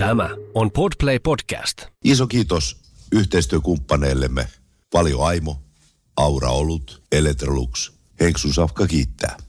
Tämä on Podplay Podcast. Iso kiitos yhteistyökumppaneillemme Valio Aimo, Aura Olut, Electrolux. Henksun Safka kiittää.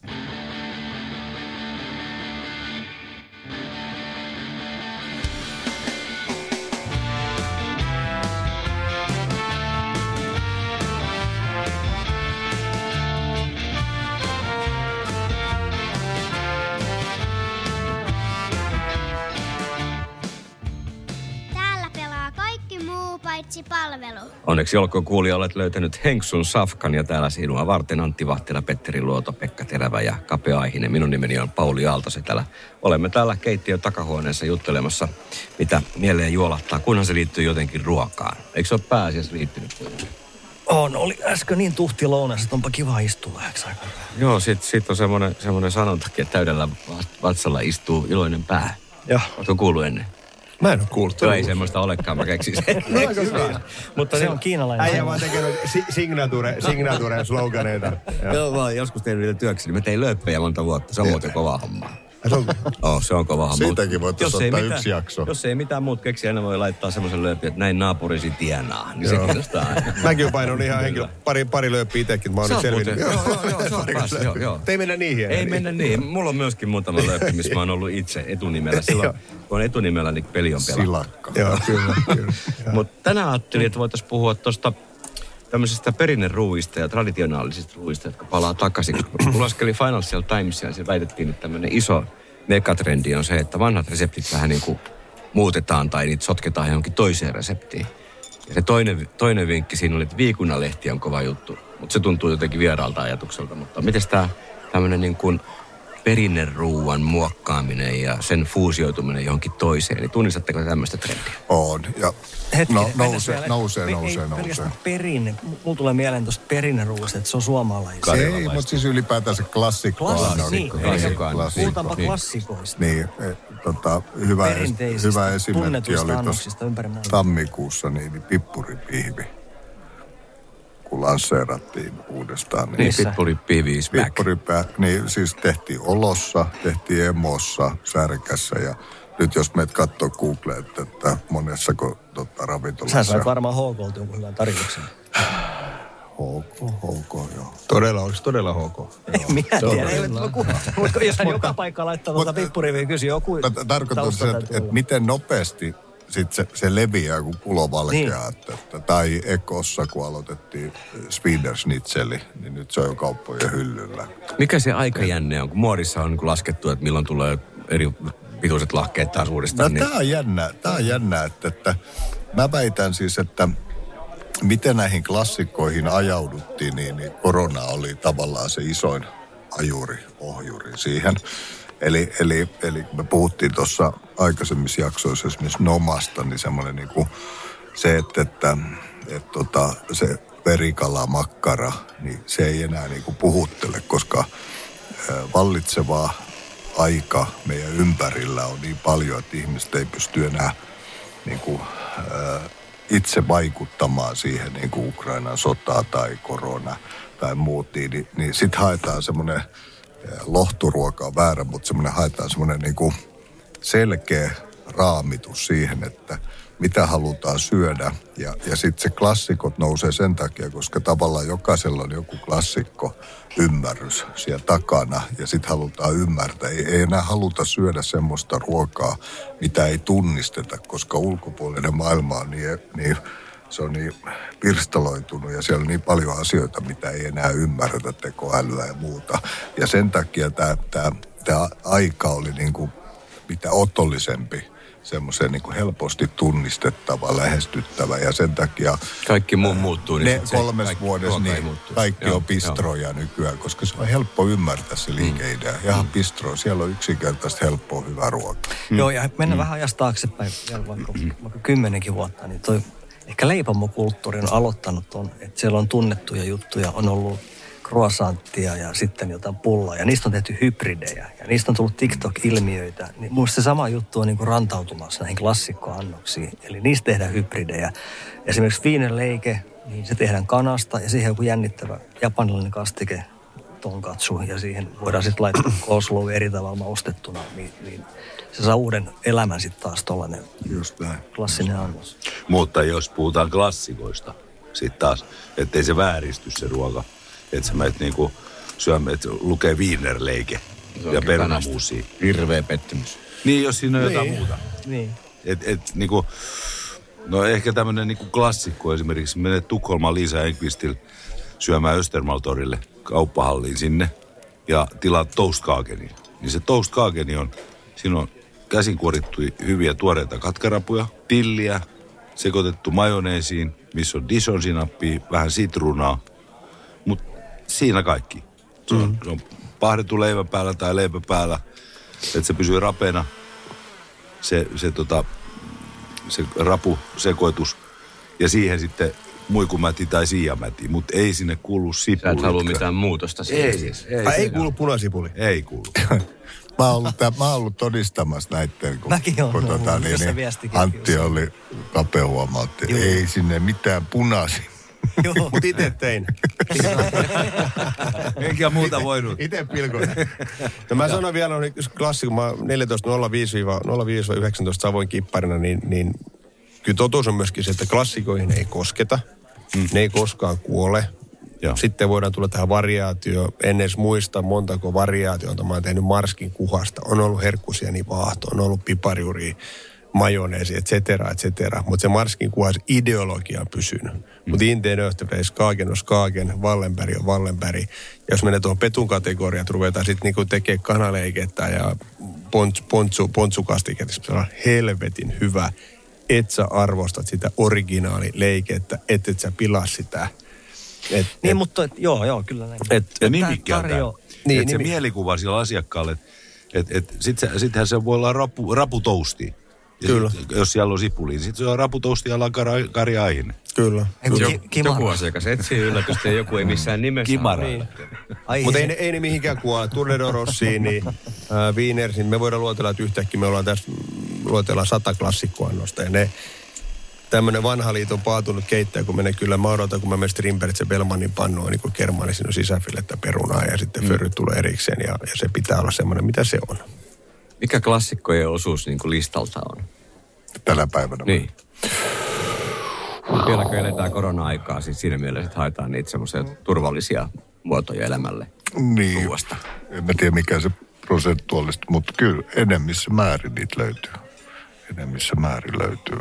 Palvelu. Onneksi olkoon kuulija, olet löytänyt Henksun Safkan ja täällä sinua varten Antti Vahtila, Petteri Luoto, Pekka Terävä ja Kapea Aihinen. Minun nimeni on Pauli Aaltosetälä. Olemme täällä keittiön takahuoneessa juttelemassa, mitä mieleen juolahtaa, kunhan se liittyy jotenkin ruokaan. Eikö se ole pääasiassa liittynyt kuitenkin? Oli äsken niin tuhti lounas, että onpa kiva istua vähäksi aikaa. Joo, sit on semmoinen sanontakin, että täydellä vatsalla istuu iloinen pää. Joo. Oletko kuullut ennen? Mä en ole kuullut. Joo, ei semmoista olekaan, mä keksin sen. Mutta se on kiinalainen. Äijä vaan tekee signature sloganeita. Joo, mä oon joskus tehnyt niitä työkseni. Mä tein lööppejä monta vuotta. Se on muuten kova homma. Se on kova homma. Siitäkin voitaisiin ottaa yksi jakso. Jos ei mitään muut keksiä, aina voi laittaa semmoisen lööpin, että näin naapurisi tienaa. Niin se kiinnostaa aina. Mäkin painon ihan henkilö. Pari lööppiä itsekin. Mä oon nyt selvinnyt. Joo, se on paras. Ei mennä niihin. Ei mennä niin. Mulla on myöskin muutama lööppi, missä mä oon ollut itse etunimellä. Silloin, kun on etunimellä, niin peli on pelaa. Silakka. Joo, kyllä. Mutta tänään ajattelin, että voitaisiin puhua tuosta tämmöisistä perinneruuista ja traditionaalisista ruuista, jotka palaa takaisin. Mulla laskeli Financial Timesia ja siellä väitettiin, että tämmöinen iso megatrendi on se, että vanhat reseptit vähän niin kuin muutetaan tai niitä sotketaan johonkin toiseen reseptiin. Ja se toinen vinkki siinä oli, että viikunalehti on kova juttu, mutta se tuntuu jotenkin vieraalta ajatukselta. Mutta miten tämä tämmöinen niin kuin perinneruuan muokkaaminen ja sen fuusioituminen johonkin toiseen, niin tunnistatteko tämmöistä trendiä? On, ja nousee. Perinne. Mulla tulee mieleen tuosta perinneruuasta, että se on suomalaista. Ei, mutta siis ylipäätään se klassikko. Puhutaanpa klassikoista. Niin, hyvä esimerkki oli tuossa tammikuussa, niin pippuripihvi. Kun lanseerattiin uudestaan. Niin pippuripihvi is back. Niin siis tehtiin Olossa, tehtiin Emossa, Särkässä ja nyt jos meidät katsoo Googleen, että monessako ravintolassa. Sä sait varmaan HK:lta jonkun hyvän tarjouksen. HK, joo. Onko todella HK? Minä tiedän. Mutta jos joka paikka laittaa pippuriviä kysyä joku. Tarkoitus, että miten nopeasti sitten se leviää, kun pulo valkeaa. Niin. Tai Ekossa, kun aloitettiin Swederschnitzeli, niin nyt se on jo kauppojen hyllyllä. Mikä se aikajänne on? Kun muodissa on laskettu, että milloin tulee eri pituiset lahkeet taas uudestaan. No, Tämä on jännä, että mä väitän siis, että miten näihin klassikkoihin ajauduttiin, niin korona oli tavallaan se isoin ohjuri siihen. Eli me puhuttiin tuossa aikaisemmissa jaksoissa esimerkiksi Nomasta, niin semmoinen niin kuin se, että se verikala, makkara, niin se ei enää niin kuin puhuttele, koska vallitsevaa aika meidän ympärillä on niin paljon, että ihmiset ei pysty enää niin kuin, itse vaikuttamaan siihen niin kuin Ukrainan sotaa tai korona tai muut, niin sitten haetaan semmoinen lohturuoka on väärä, mutta semmoinen haetaan semmoinen niin kuin selkeä raamitus siihen, että mitä halutaan syödä. Ja sitten se klassikot nousee sen takia, koska tavallaan jokaisella on joku klassikko ymmärrys siellä takana. Ja sitten halutaan ymmärtää. Ei enää haluta syödä semmoista ruokaa, mitä ei tunnisteta, koska ulkopuolinen maailma on niin se on niin pirstaloitunut ja siellä on niin paljon asioita, mitä ei enää ymmärretä, tekoälyä ja muuta. Ja sen takia tämä aika oli niin kuin mitä otollisempi, semmoisen niin kuin helposti tunnistettava, lähestyttävä ja sen takia kaikki muu muuttuu. Niin 3 vuodessa niin kaikki on bistroja nykyään, koska se on helppo ymmärtää se liikeidea. Ihan bistro, siellä on yksinkertaisesti helppoa hyvää ruokaa. Joo, ja mennään vähän ajasta taaksepäin, vaikka 10 vuotta, niin toi ehkä leipomokulttuuri on aloittanut ton, että siellä on tunnettuja juttuja, on ollut croissanttia ja sitten jotain pullaa. Ja niistä on tehty hybridejä ja niistä on tullut TikTok-ilmiöitä. Niin musta se sama juttu on niin kuin rantautumassa näihin klassikkoannoksiin. Eli niistä tehdään hybridejä. Esimerkiksi Wienerleike, niin se tehdään kanasta ja siihen joku jännittävä japanilainen kastike. tonkatsu ja siihen voidaan sitten laittaa coleslaw eri tavalla maustettuna, niin se saa uuden elämän sitten taas tollainen klassinen annos. Mutta jos puhutaan klassikoista, sitten taas, ettei se vääristy se ruoka. Että sä menet niinku syömään, että lukee Wienerleike ja perunamuusia. Hirveä pettymys. Niin, jos siinä on jotain muuta. Niin. Niinku, no ehkä tämmönen niinku klassikko esimerkiksi, menet Tukholman Liisa Enqvistillä syömään Östermaltorille kauppahalliin sinne ja tilaat toastkagenin. Niin se toastkageni on, siinä on käsin kuorittu hyviä tuoreita katkarapuja, tilliä, sekoitettu majoneesiin, missä on Dijon-sinappia, vähän sitruunaa, mutta siinä kaikki. Se on pahdettu leivän päällä tai leipä päällä, että se pysyy rapeena, se rapusekoitus ja siihen sitten muikumäti tai siiamäti, mutta ei sinne kuulu sipulit. Sä et halua mitään muutosta siihen. Ei kuulu punasipuli. Ei kuulu. Mä oon ollut todistamassa näitten, kun Antti oli kapehuomautti. Ei sinne mitään punaisia. Mutta itse tein. Enkä muuta voinut. Itse pilkoin. No mä sanon vielä, jos klassikko, mä 14.05-19 Savoin kipparina, niin kyllä totuus on myöskin se, että klassikoihin ei kosketa. Ne ei koskaan kuole. Joo. Sitten voidaan tulla tähän variaatioon. En edes muista montako variaatiota mä oon tehnyt Marskin kuhasta. On ollut herkkusieni vaahto, on ollut pipariuri, majoneesi, et cetera. Mutta se Marskin kuhas ideologia on pysynyt. Mutta Inteen Österreis, Skagen on Skagen, Wallenberg on Wallenberg. Ja jos menee tuohon petun kategoriaan, että ruvetaan sitten niinku tekemään kanaleikettä ja pontsukastiketta, se on helvetin hyvä. Et sä arvostat sitä originaalileikettä, et sä pilaa sitä. Mutta joo, kyllä näin. Ja nimikin on niin, se mielikuva sillä asiakkaalle, että sittenhän se voi olla raputousti. Kyllä. Jos siellä on sipuli, niin sitten se on raputousti ja Kari Aihinen. Kyllä. Joku asiakas etsii yllätystä ja joku ei missään nimessä. Kimara. Mutta ei ne mihinkään kuole. Tournedo Rossiin, Wienersin. Me voidaan luotella, että yhtäkkiä me ollaan tässä luotellaan 100 klassikkoannosta. Ja ne tämmöinen vanha liiton paatunut keittäjä, kun menee kyllä, mä odotan, kun mä menen Strindbergsen Bellmanin pannuun, niin kuin kermaani, siinä on sisäfilettä perunaa ja sitten föryt tulee erikseen ja se pitää olla semmoinen, mitä se on. Mikä klassikkojen osuus niin kuin listalta on? Tänä päivänä. Niin. Vieläkö eletään korona-aikaa, siis siinä mielessä, että haetaan niitä semmoisia turvallisia muotoja elämälle niin, ruuasta. En mä tiedä mikä se prosentuaalista, mutta kyllä enemmissä määrin niitä löytyy. Enemmissä määrin löytyy,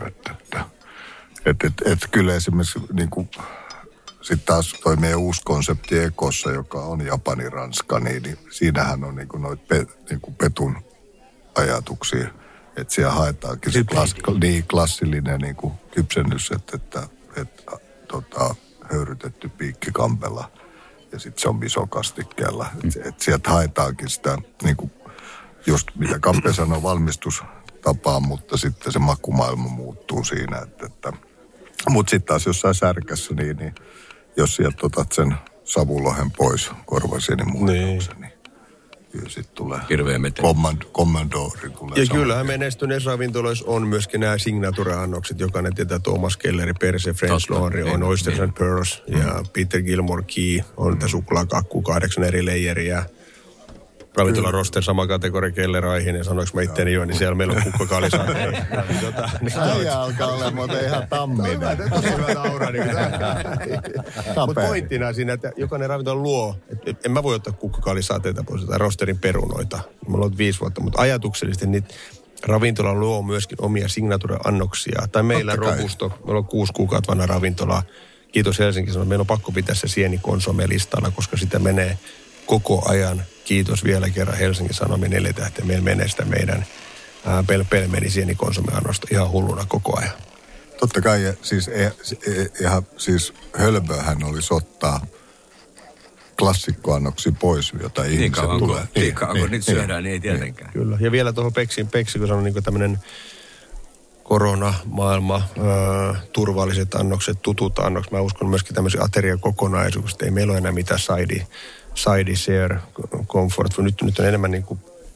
että kyllä esimerkiksi niin kuin, sitten taas toi meidän uusi konsepti Ekossa, joka on Japani-Ranska, niin siinähän on niin kuin noita petun ajatuksia, että siellä haetaankin se klassillinen niin kuin kypsennys, että höyrytetty piikkikampella ja sitten se on misokastikkeella. Että sieltä haetaankin sitä, niin kuin just mitä Kappe sanoi, valmistustapaa, mutta sitten se makumaailma muuttuu siinä. Mutta sitten taas jossain särkässä, niin jos sieltä otat sen savulohen pois korvasieni muodoksen, niin kyllä sitten tulee kommandori. Ja kyllähän menestyneissä ravintoloissa on myöskin nämä signature-annokset. Jokainen tietää Thomas Kelleri, Perse, French Laundry, on Oysters and Pearls ja Peter Gilmore Key. On tämä suklaakakku, 8 eri leijeriä. Ravintola Roster, sama kategoria, Keller Aihinen, sanoinko mä itteeni jo, niin siellä meillä on kukkakaalisaate. Äijä alkaa olla muuten ihan tamminen. Tosi hyvä naura. Mutta pointtina siinä, että jokainen ravintola luo, että en mä voi ottaa kukkakaalisaateita pois tai Rosterin perunoita. Mulla on 5 vuotta, mutta ajatuksellisesti niitä ravintola luo myöskin omia signature-annoksia. Tai meillä Robusto, meillä on 6 kuukautta vanha ravintola. Kiitos Helsingin sanoa, meillä on pakko pitää se sienikonsome listalla, koska sitä menee koko ajan. Kiitos vielä kerran Helsingin Sanomien 4 tähteä. Meillä menee sitä meidän pelmeni sienikonsomeannosta ihan hulluna koko ajan. Totta kai, siis hölmöhän olisi ottaa klassikkoannoksia pois, jota ihmiset tulee. Niin kauan, kun niitä syödään, niin ei tietenkään. Kyllä. Ja vielä tuohon Peksi, kun sanon niin tämmöinen koronamaailma, turvalliset annokset, tutut annokset. Mä uskon myöskin tämmöisiä ateriakokonaisuuksia. Ei meillä ole enää mitään side share, comfort. Nyt on enemmän niin kuin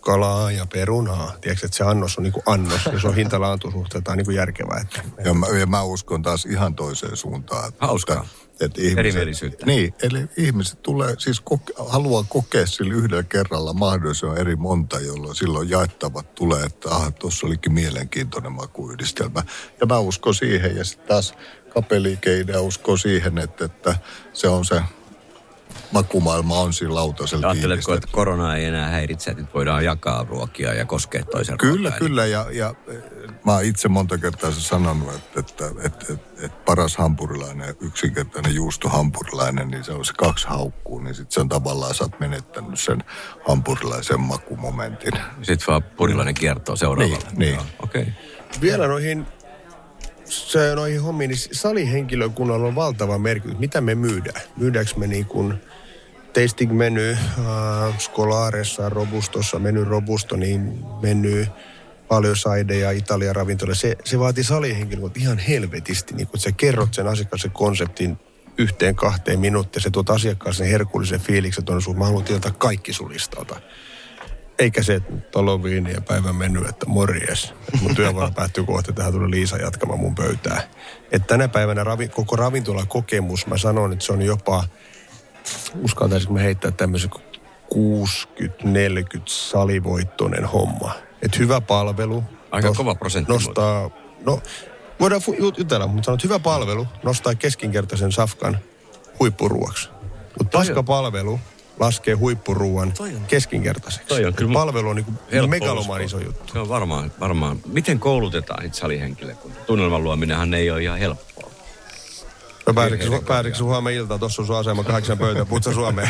kalaa ja perunaa. Tiedätkö, että se annos on niin kuin annos, ja se on hinta-laatusuhteeltaan niin kuin järkevää. Ja mä uskon taas ihan toiseen suuntaan. Hauskaa. Erimielisyyttä. Niin, eli ihmiset tulee, siis haluaa kokea sillä yhdellä kerralla mahdollisimman eri monta, jolloin silloin jaettavat tulee, että tuossa olikin mielenkiintoinen makuyhdistelmä. Ja mä uskon siihen, ja sitten taas kapeliikeidea uskoo siihen, että se on se makumaailma on siinä lautasella tiivistä. Ajatteletko, että korona ei enää häiritse, että voidaan jakaa ruokia ja koskea toisen Kyllä, ja mä oon itse monta kertaa sanonut, että paras hampurilainen, yksinkertainen juustohampurilainen, niin se on se 2 haukkuu, niin sit se on tavallaan, sä oot menettänyt sen hampurilaisen makumomentin. Sitten vaan purilainen kiertoo seuraavalla. Niin. Okei. Vielä noihin hommiin, niin salihenkilökunnalla on valtava merkitys. Mitä me myydään? Myydäänkö me niin kuin tasting menu, Scolaressa, Robustossa, menu Robusto, niin menu paljon saideja, Italian ravintola. Se vaatii salihenkilökunnalta ihan helvetisti, niin kun sä kerrot sen asiakkaan konseptin 1-2 minuuttia, se tuot asiakkaan sen herkullisen fiiliksen tuonne sun. Mä haluan tietää kaikki sun listalta. Eikä se, että talo viini ja päivän menu, että morjes. Mun työvuoro päättyy kohta, tähän tulee Liisa jatkamaan mun pöytää. Että tänä päivänä koko ravintolan kokemus, mä sanon, että se on jopa, uskaltaisinko mä heittää tämmöisen 60-40 salivoittoinen homma. Että hyvä palvelu. Aika kova prosentti. Nostaa, voidaan jutella, mutta sanon, että hyvä palvelu nostaa keskinkertaisen safkan huippuruuaksi. Mutta paskapalvelu laskee huippuruuan keskinkertaiseksi. Palvelu on niin megalomaan iso juttu. Se on varmaan. Miten koulutetaan itse salihenkilökuntaa? Tunnelman luominenhan ei ole ihan helppoa. No pääsikö sun huomenna iltaan? Tuossa on sun asema 8 pöytä. Putsa Suomeen.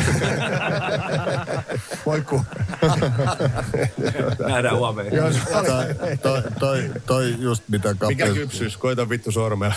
Moikku. Nähdään huomenna. Toi just mitä mikä kypsyys? Koita vittu sormella.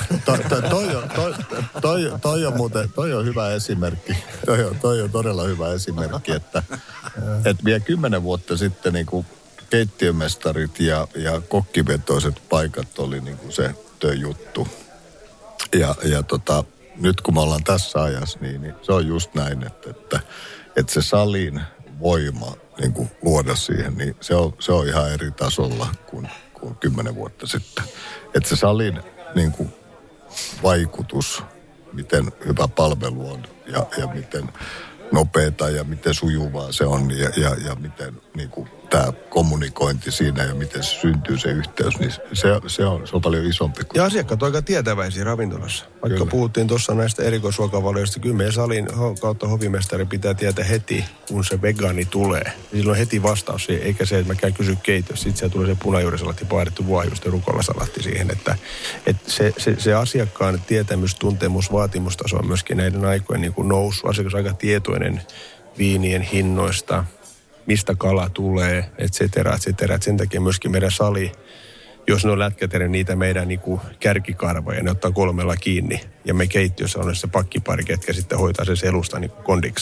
Toi on hyvä esimerkki. Toi on todella hyvä esimerkki, että vielä 10 vuotta sitten niin kuin keittiömestarit ja kokkivetoiset paikat oli niin kuin se juttu. Ja nyt kun me ollaan tässä ajassa, niin se on just näin, että se salin voima niin kuin luoda siihen, niin se on ihan eri tasolla kuin 10 vuotta sitten. Että se salin niin kuin vaikutus, miten hyvä palvelu on ja miten nopeata ja miten sujuvaa se on ja miten niin kuin tämä kommunikointi siinä ja miten se syntyy se yhteys, niin se on paljon isompi. Ja asiakkaat on aika tietäväisiä ravintolassa. Vaikka kyllä. Puhuttiin tuossa näistä erikoisruokavalioista, kyllä meidän salin kautta hovimestari pitää tietää heti, kun se vegaani tulee. Silloin heti vastaus siihen, eikä se, että mä käyn kysyä keitossa. Sitten siellä tulee se punajuurisalatti, paadettu vuohijuusto ja rukollasalatti siihen. Että se asiakkaan tietämys, tuntemus, vaatimustaso on myöskin näiden aikojen niin kuin noussut. Asiakas on aika tietoinen viinien hinnoista, mistä kala tulee, et cetera. Sen takia myöskin meidän sali, jos ne on lätkäterä, niitä meidän niinku kärkikarvoja, ne ottaa 3 kiinni. Ja me keittiössä on se pakkipari, ketkä sitten hoitaa se selusta niinku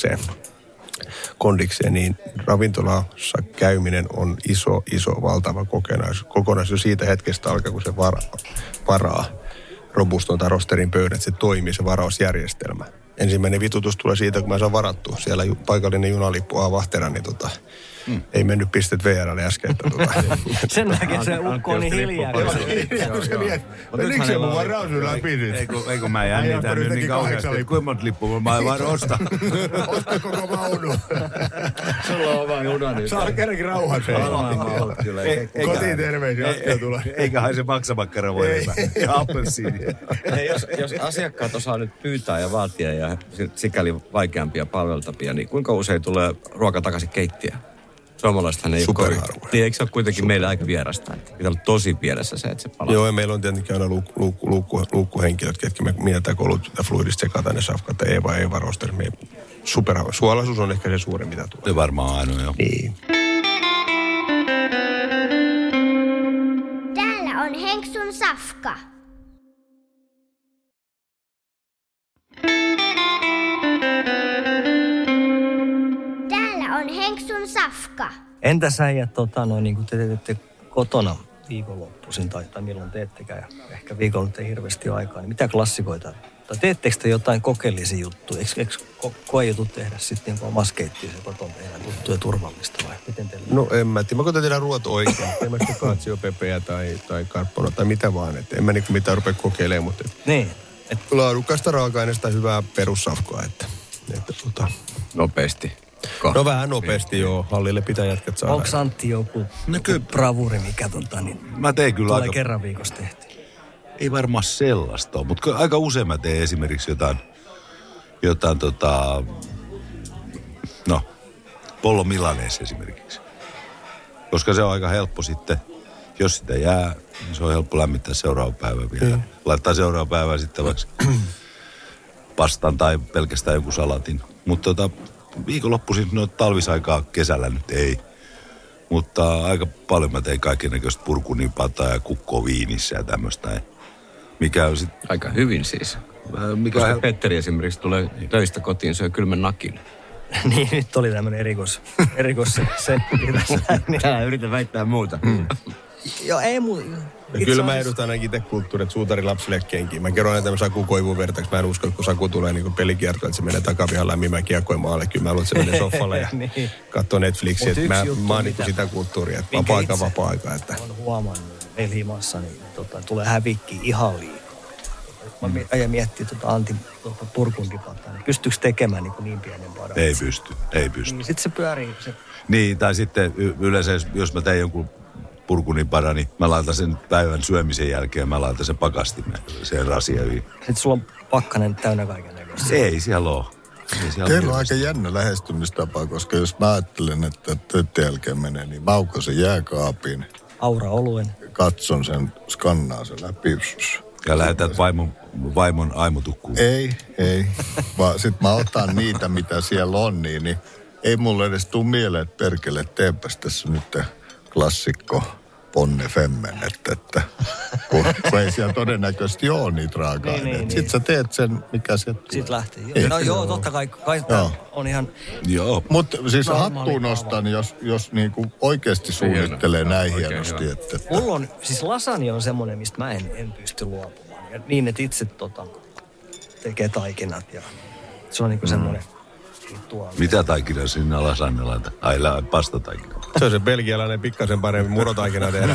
kondikseen, niin ravintolassa käyminen on iso, valtava kokonaisuus siitä hetkestä alkaa, kun se varaa Robuston tai rosterin pöydät, se toimii, se varausjärjestelmä. Ensimmäinen vitutus tulee siitä, kun mä saan varattua. Siellä paikallinen junalippu Vahtera, niin ei mennyt pistet VR:lle äsken. Sen takia se ukko on niin hiljaa. Menikö se mun varaus läpi nyt? Ei kun mä jännitän nyt niin kauheasti. Kuinka monta lippua mä en vaan osta. Osta koko vaunu. Sulla on vaan juna nyt. Saa kerrankin rauhassa. Kotiin terveisiä, Askea tulee. Eiköhän se maksamakkara voi ja appelsiini. Jos asiakkaat osaa nyt pyytää ja vaatia ja sikäli vaikeampia palveltavia, niin kuinka usein tulee ruoka takaisin keittiöön? Suomalaisethan ei ole niin, eikö se ole kuitenkin meillä aika vierasta? Pitää olla tosi pienessä se, että se palaa. Joo, ja meillä on tietenkin aina luukkuhenkilöt, ketkä me mietitään kolut ja fluidista sekataan ne safkat ja Eeva roster. Suolaisuus on ehkä se suurin, mitä tulee. Se varmaan ainoa, joo. Niin. Täällä on Henksun safka. Henksun safka. Entäs äijät, niin kuin te teette kotona viikonloppuisin tai milloin teettekään, ja ehkä viikolla ei hirveästi aikaa, niin mitä klassikoita Tai teettekö te jotain kokeellisia juttuja? Eikö koejutut tehdä sitten niin omassa keittiössä kotona tehdä juttuja turvallista vai miten teillä? No en mä tiedä. Mä koitan tehdä ruoat oikein. En mä sitä kaatsiopepeä tai karppona tai mitä vaan. Et en mä niinku mitään rupea kokeilemaan, mutta Niin. laadukkaasta raaka-aineesta hyvää perussafkaa. Että Nopeasti. No vähän nopeasti joo. Hallille pitää jätkät saada. Onko Antti joku bravuri, mikä niin Mä tein kyllä tulee aika... kerran viikossa tehty? Ei varmaan sellaista ole, mutta aika usein mä teen esimerkiksi jotain pollo milanese esimerkiksi. Koska se on aika helppo sitten, jos sitä jää, niin se on helppo lämmittää seuraava päivä vielä. Laittaa seuraava päivä sitten vaikka pastan tai pelkästään joku salatin. Mutta viikonloppuisin, no talvisaikaa kesällä nyt ei. Mutta aika paljon mä tein kaikennäköistä purkunipataa ja kukkoa viinissä ja tämmöistä. Mikä on sitten... Aika hyvin siis. Koska Petteri esimerkiksi tulee töistä kotiin, syö kylmän nakin. Niin, nyt oli tämmöinen erikois se Minä yritän väittää muuta. Joo, ei muuta. Kyllä mä edustan ainakin itse kulttuurit suutari lapsille kenkiin. Mä kerron aina tämmöisen Saku Koivun vertaksi. Mä en usko, että kun Saku tulee niin pelikiertoon, että se menee takapihan lämmimään kiekkojen maalle. Kyllä mä luulen, että se menee sohvalle ja niin. katsoo Netflixiä. Mä oon niin sitä kulttuuria, että vapaa-aika. Että... Olen huomannut Elimassa, niin tulee hävikki ihan liikaa. Mä miettii Antin purkundipataa, niin pystyykö tekemään niin pienen padan? Ei pysty. Niin, sitten se pyörii. Niin, tai sitten yleensä, jos mä teen jonkun purkunipadan, niin mä laitan sen päivän syömisen jälkeen, mä laitan sen pakastimeen, sen rasiaviin. Sitten sulla on pakkanen täynnä kaiken näköistä. Ei siellä ole. Teillä on aika jännä lähestymistapa, koska jos mä ajattelen, että töiden jälkeen menee, niin mä aukon sen jääkaapin. Aura-oluen. Katson sen, skannaan sen läpi. Ja lähetät vaimon aimotukkuun. Ei. Vaan sit mä otan niitä, mitä siellä on, niin ei mulle edes tuu mieleen, että perkele, teepäs tässä nyt klassikko Ponne Femmen, että kun ei siellä todennäköisesti ole niitä raaka-aineita. Niin. Sitten sä teet sen, mikä sieltä tulee. Sitten lähtee. No joo, totta kai on ihan... Joo. Mutta siis hattuun nostan, jos niinku oikeasti suunnittelee näin hienosti. Että... Mulla on, siis lasagne on semmoinen, mistä mä en pysty luopumaan. Ja niin, että itse tekee taikinat ja se on niinku semmoinen rituaali. Mitä taikinaa sinne lasagne laita? Ai pastataikina. Se on se belgialainen pikkasen parempi murotaikina tehdä.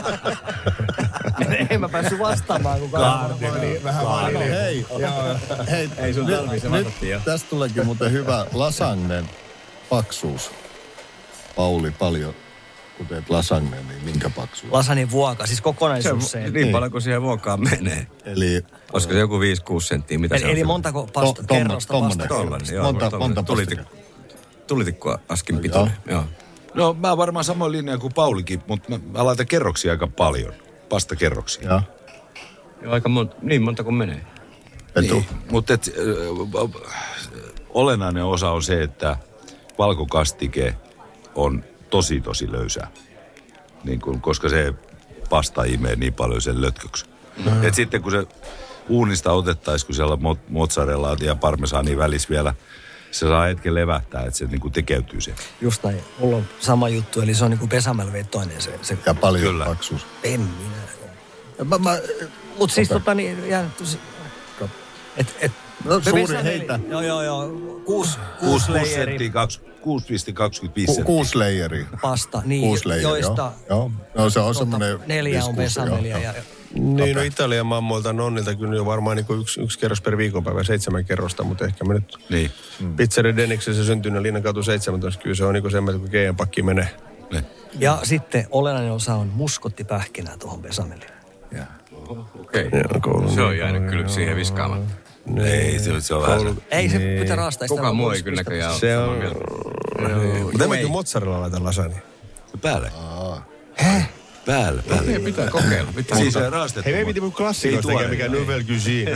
En mä päässyt vastaamaan, kun Vähän vanili. Hei, Ei sun tarvitse vastata jo. Tästä tuleekin muuten hyvä lasagnen paksuus. Pauli, paljon kun teet lasagnen, niin minkä paksuus? Lasagnen vuoka, siis kokonaisuus se. Niin paljon kuin siihen vuokaan menee. Eli... Olisiko se joku 5-6 senttiä? Mitä se on? Eli montako kerrosta pasta? Monta Tulitikkua askin pituinen. Joo. No mä varmaan samoin linjaan kuin Paulikin, mutta mä laitan kerroksia aika paljon. Pastakerroksia. Joo. Aika monta kuin menee. Niin, mutta olennainen osa on se, että valkokastike on tosi löysää. Niin kun, koska se pasta imee niin paljon sen lötköksi. Et sitten kun se uunista otettaisiin, kun siellä on mozzarellaa ja parmesaania välissä vielä, se saa hetken levähtää, että se niinku tekeytyy se. Just näin. Mulla on sama juttu, eli se on niinku pesämälvetoinen se. Ja paljon paksuus. En minä. Mutta siis suuri heitä. Joo. 6 senttiä, 6,25 6 leijeriä. Pasta, niin, joista... Joo. No se on semmoinen... 4 on besamelia ja... Niin, no Italian mammoilta nonnilta kyllä jo varmaan niin yksi kerros per viikonpäivä, 7 kerrosta, mutta ehkä me nyt Pizzeria Deniksessä syntynyt Linnakatu 17, kyllä se on niin semmoinen, kun GM-pakki menee. Ne. Ja sitten olennainen osa on muskottipähkinää tuohon besameliin. Okei. Se on jäänyt kyllä siihen viskaamatta. Ei, se on vähän... Ei se pitää raastaa. Kukaan muu ei kyllä näköjään se on... Mutta mä kyllä mozzarella laitan lasagne. Päälle. Päälle. Meidän pitää kokeilla. Siis raastettu. Hei, me piti mun klassikoista tekee, mikä Nouvelle Cuisine.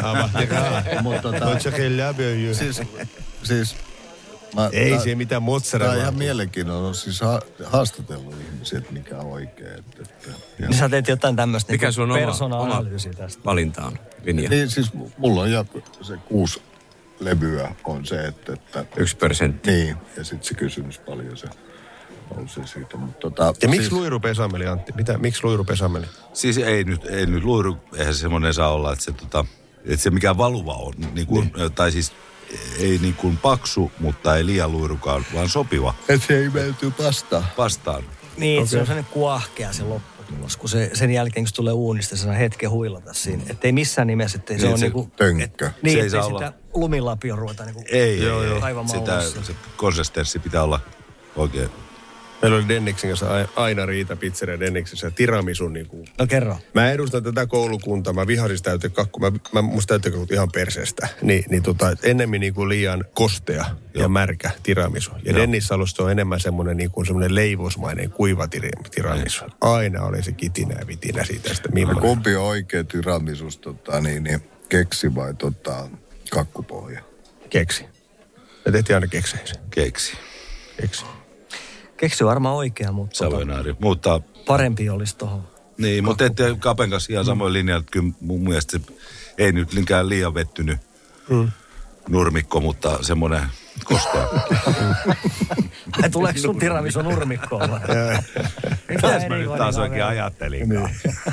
Siis... Ei se mitään mozzarella. Tämä on ihan mielenkiintoinen. On siis haastatellut ihmisiä, että mikä on oikein. Niin sä teet jotain tämmöistä mikä sun persona-analyysiä tästä. Valinta on, linja? Niin siis mulla on se 6 levyä on se, että 1%. Niin, ja sitten se kysymys paljon se on se siitä. Mutta ja miksi luiru pesameli, Antti? Miksi luiru pesameli? Siis ei nyt luiru, eihän se semmoinen saa olla, että se että se mikä valuva on, niin kuin, tai siis ei niin kuin paksu, mutta ei liian luirukaan, vaan sopiva. Että se imeytyy Vastaan. Niin, okay. Se on sellainen kuahkea se lopputulos, kun sen jälkeen kun se tulee uunista, se saa hetken huilata siinä. Että ei missään nimessä, että se on niinku... Tönkkö. Niin, se ei ettei saa sitä lumilapio ruveta niinku kaivamaan sitä, se konsistenssi pitää olla oikein. Meillä oli Denniksen kanssa aina riita pizzeria Denniksessä ja tiramisun niinku. No kerro. Mä edustan tätä koulukuntaa, mä vihasin täytekakku, musta täytekakku ihan perseestä. Ennemmin niinku liian kostea ja märkä tiramisu. Ja Dennis-alusta on enemmän semmoinen niinku semmoinen leivosmainen kuiva tiramisu. Aina oli se kitinä ja vitinä siitä sitten millainen. Kumpi on oikea tiramisus, keksi vai kakkupohja? Keksi. Me tehtiin aina kekseissä. Keksi. Keksy varmaan oikea, mutta mutta parempi olisi tuohon. Niin, mutta ette Kapen kanssa ihan samoin linjalla. Kyllä mun mielestä se ei nyt linkään liian vettynyt nurmikko, mutta semmoinen kostea. Tuleeko sun tiramisu nurmikkoon vai? Mitäs mä nyt taas oikein ajattelinkaan?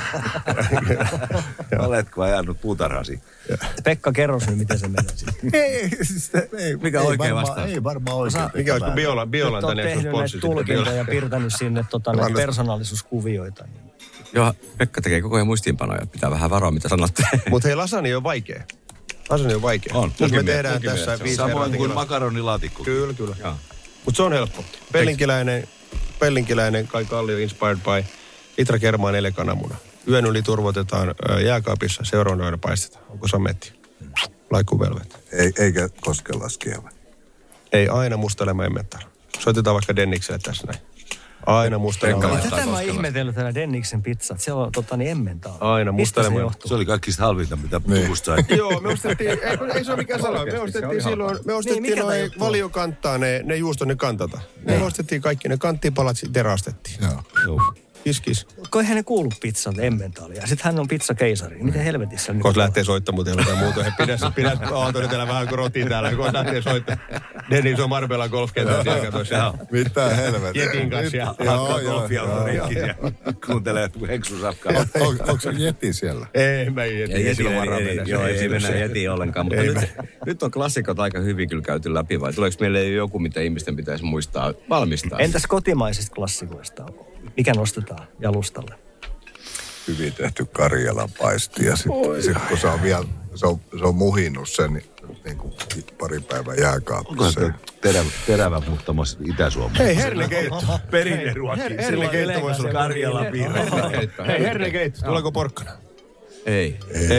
Oletko ajanut puutarhasi? Pekka, kerro nyt, miten se menee sitten. Ei, mikä oikein vastaus? Ei varmaan oikein. Mikä olisi, kun Biolan tänne tehnyt näitä tulkintoja ja piirtänyt sinne näitä persoonallisuuskuvioita. Niin. Joo, Pekka tekee koko ajan muistiinpanoja. Pitää vähän varoa, mitä sanotte. Mutta hei, lasagna on vaikea. Lasagna on vaikea. On. Jos me tehdään tässä 5 samoin kuin makaronilaatikko. Kyllä. Mutta se on helppo. Pellinkiläinen Kai Kallio inspired by Itra Kermaa 4 kananmuna. Yön yli turvotetaan jääkaapissa, seuraavana yönä paistetaan. Onko sametti? Like velvet. Eikä koskellaskielä. Ei, aina mustelema emmental. Soitetaan vaikka Dennikselle tässä näin. Aina mustelema. Tätä mä oon ihmetellyt täällä Denniksen pizzat. Se on emmental. Aina mustelema. Se oli kaikista halvinta, mitä tukusta sai. Joo, me ostettiin, ei se ole mikään salaa. Me ostettiin noin valiokanttaa ne juuston ne kantata. Me ostettiin kaikki ne kanttipalat, terastettiin. Joo. Kis. Eihän ne kuulu pizzat emmentalia. Sitten hän on pizzakeisari. Miten helvetissä nyt? Kun lähtee soittamaan, mutta ei ole jotain muuta. Pidä Aaltonen täällä vähän kuin rotiin täällä. Kun lähtee soittamaan. Dennis on Marbella golfkentällä siellä katoissa. Mitä helvettiä. Jetin kanssa ja hakkaa golfia ja kuuntelee Henksun Safkaa. Onko se Jeti siellä? Ei, mä ei Jeti. Joo, ei mennä Jetiin ollenkaan. Mutta nyt on klassikot aika hyvin kyllä käyty läpi, vai tuleeko meille joku, mitä ihmisten pitäisi muistaa valmistaa? Entäs kotimaisista klassikoista? Mikä nostetaan jalustalle? Hyvin tehty Karjalan paisti ja sitten kun se on vielä, se on muhinnut sen niin kuin pari päivää jääkaapissa. Onko terävä muuttamassa Itä-Suomea? Hei, hernekeitto. Perinneruoki. Hernekeitto voisi olla Karjalan piirrettä. Hei, hernekeitto. Tuleeko porkkana? Ei,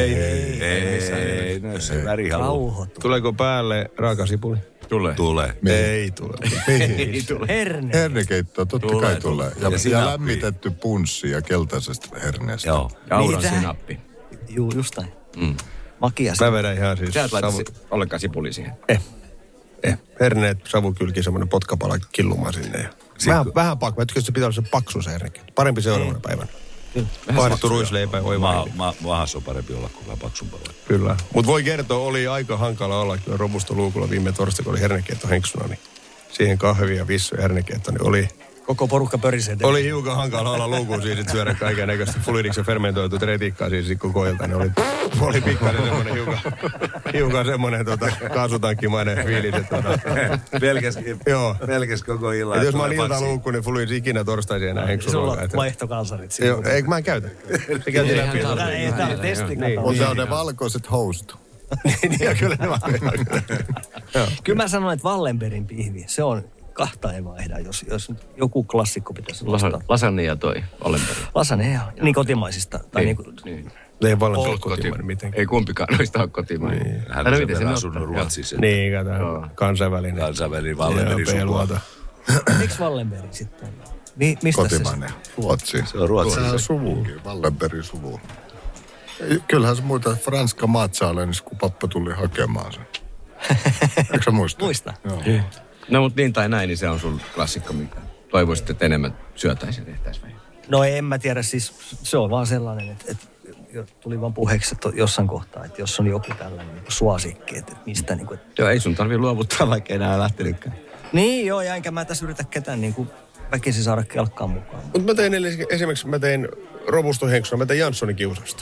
no se väri haluaa. Tuleeko päälle raakasipuli? Tulee. Ei tule. Hernekeitto, totta kai tulee. Ja lämmitetty punssi ja keltaisesta herneestä. Joo. Ja auran sinappi. Juu, just näin. Makiasta. Mä vedän ihan siis... Sä et laita ollenkaan sipuli siihen. Herneet, savukylki, semmoinen potkapala killumaan sinne. Vähän paksu. Mä tykkäsin, se pitää olla se paksu se hernekeitto. Parempi seuraavana päivänä. Painettu ruisleipä ja oiva. Mahassa on parempi olla kuin vähän paksumpaa. Kyllä. Mutta voi kertoa, oli aika hankala olla kyllä Robusto-luukulla viime torstaina, kun oli hernekeitto Henksuna, niin siihen kahvia, vissu ja hernekeitto, niin oli... Koko porukka pörisee. Oli hiukan hankala olla luukuun siis, että syödä kaiken näköistä fluidiksi ja fermentoitu retikkaa siis koko ilta, niin oli pikkainen semmoinen hiukan semmoinen kaasutankkimainen fiilis, että pelkäs koko illan. Jos mä olin iltaluukku, niin fluidis ikinä torstaisin enää Henksulla. Sulla vaihtokansarit. Ei, mä en käytä. Se käytiin läpi. Ei täällä testikata. Mutta se on ne valkoiset housut. Niin, kyllä ne Kyllä mä sanoin, että Wallenbergin pihvi, se on... Kahta ei vaihda, jos joku klassikko pitäisi nostaa. Lasagne ja toi Wallenberg. Lasagne, joo. Niin kotimaisista. Tai niin. Ei Wallenberg kotimainen mitenkään. Ei kumpikaan noista ole kotimainen. Niin. Hän on asunut Ruotsissa. Niin, kato. Kansainvälinen Wallenbergin sukua. Miksi Wallenberg sitten? Mistä kotimainen? Ruotsi. Se on Ruotsi. Se on suvukin, Wallenbergin suvu. Kyllähän se muita Franska Maatsaalenis, kun pappa tuli hakemaan sen. Eikö sä muista? Muista. Joo. No mutta niin tai näin, niin se on sun klassikko, mikä toivoisit, että enemmän syötäisiin ja tehtäisiin vai? No en mä tiedä, siis se on vaan sellainen, että tuli vaan puheeksi jossain kohtaa, että jos on joku tällainen niin suosikki, että mistä niin kuin... Joo, ei sun tarvitse luovuttaa, vaikka enää lähtenytkään. Niin joo, ja enkä mä tässä yritä ketään niin kuin väkisin saada kelkkaan mukaan. Mutta mä tein esimerkiksi Robusto Henksuna, mä tein Janssonin kiusasta.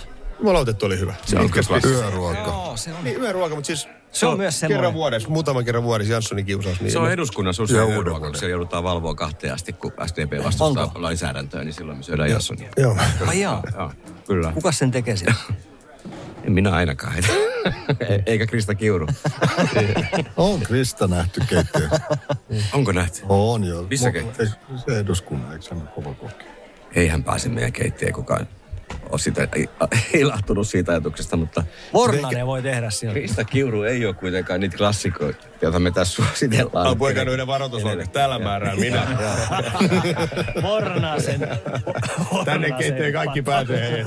Jumalautettu oli hyvä. Se on Yöruoka. Joo, se on. Niin, yöruoka, mutta siis Se on myös semmoinen. muutaman kerran vuodessa Janssonin kiusaus. Niin Se on eduskunnan usein yöruoka, kun se joudutaan valvoa 2 asti, kun SDP vastustaa lainsäädäntöä, niin silloin me syödään Janssonia. Joo. Ai jaa. Joo, kyllä. Kuka sen tekee siellä? En minä ainakaan. Eikä Krista Kiuru. On Krista nähty keittiö. Onko nähty? On joo. Missä keittiössä? Se eduskunnan, eikö se ole kova kokki? Ei hän pääse meidän keittiöön, kukaan ole sitä ilahtunut siitä ajatuksesta, mutta... Vornanen voi tehdä siellä. Krista Kiuru ei ole kuitenkaan niitä klassikoita, joita me tässä suositellaan. Olen poikannut yhden varoitusohjelman. Täällä määrää minä. Vornasen. Tänne keittiöön kaikki pääsee.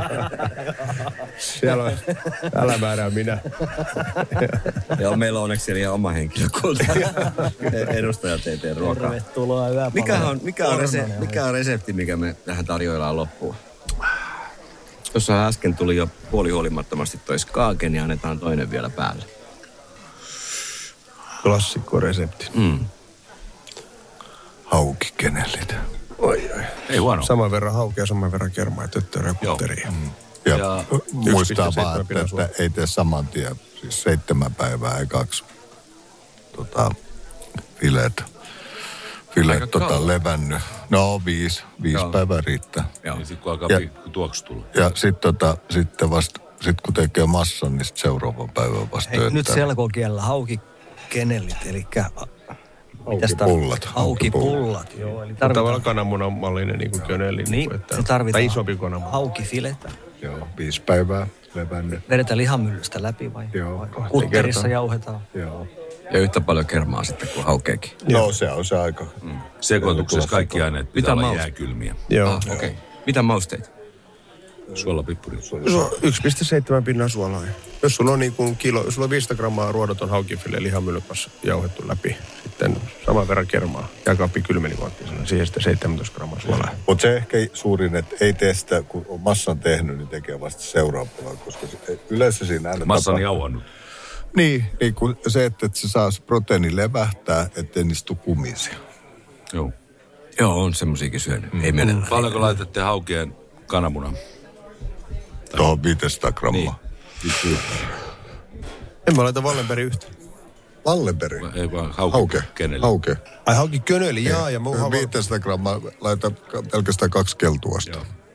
Siellä on. Täällä määrää minä. Joo, meillä on onneksi siellä ihan oma henkilökunta. Edustajat ei tee ruokaa. Tervetuloa yöpalalle. Mikä on resepti, mikä me tähän tarjoillaan loppuun? Tuossa äsken tuli jo puolihuolimattomasti toi skaaken ja annetaan toinen vielä päälle. Klassikkoresepti. Haukikenelit. Oi. Ei huono. Saman verran haukea, saman verran kermaa ja töttöriä ja putteria. Ja muistaa 1,7 vaan, että ei tee saman tien, siis 7 päivää ja 2 fileet levännyt. No 5 päivää riittää. Joo. Niin sitten kun alkaa tuoksu tulla. Ja sitten kun tekee massan, niin sitten seuraavan päivän vasta tööttää. Nyt selkokielellä haukikenelit, eli Haukipullat. Haukipullat, joo. Eli Tavallaan kananmunan mallinen niin kuin köneli. Niin, se tarvitaan. Tai isompi kananmuna. Haukifilettä. Joo, 5 päivää levännyt. Vedetään lihamyllystä läpi vai? Joo. Kutterissa jauhetaan. Joo. Ja yhtä paljon kermaa sitten kuin haukeekin. No se on se aika. Sekoituksessa kaikki aineet pitää olla jääkylmiä. Joo. Okei. Mitä mausteita? Suolapippuri. 1,7 pinnaa suolaa. Jos sulla on niin kuin jos sulla on 500 grammaa ruodoton haukifileen lihamyllypassa jauhettu läpi, sitten saman verran kermaa ja kaappi kylmenivuottisena, siihen sitten 17 grammaa suolaa. Mutta se ehkä suurin, että ei tee sitä, kun on massan tehnyt, niin tekee vasta seuraavalla, koska yleensä siinä aina Massan jauhannut. Niin kun se, että se saa se proteiini levähtää, ettei niistä tule kumisia. Joo. Joo, on semmoisiakin syönyt. Ei mene. Paljonko laitatte haukeen kananmunan? Tuohon 500 grammaa. Niin. En mä laita Wallenberg yhtä. Wallenberg. Ei vaan Hauke. Kenelle? Hauke. Ai hauki könöli, jaa. Ja muu 500 grammaa laita pelkästään 2 keltuasta.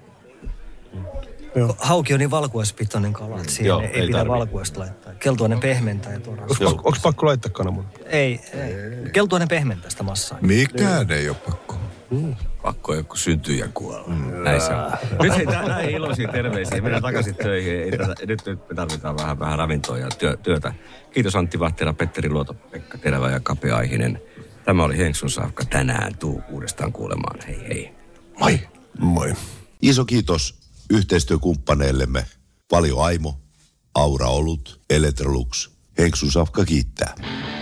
Joo. Hauki on niin valkuaispitoinen kala, että siihen ei pidä valkuaista laittaa. Keltuainen pehmentää ja tuodaan. Onko pakko laittaa kananmunan? Ei. Keltuainen pehmentää sitä massaa. Mikään ei ole pakko. Pakko joku syntyy ja kuolla. Näin se on. Nyt hei, näihin iloisiin terveisiin. Mennään takaisin töihin. Nyt me tarvitaan vähän ravintoa ja työtä. Kiitos Antti Vahtera, Petteri Luoto, Pekka Terävä ja Kapea Aihinen. Tämä oli Henksun Safka tänään. Tuu uudestaan kuulemaan. Hei hei. Moi. Moi. Iso kiitos yhteistyökumppaneillemme Valio Aimo, Aura Olut, Electrolux. Henksun Safka kiittää.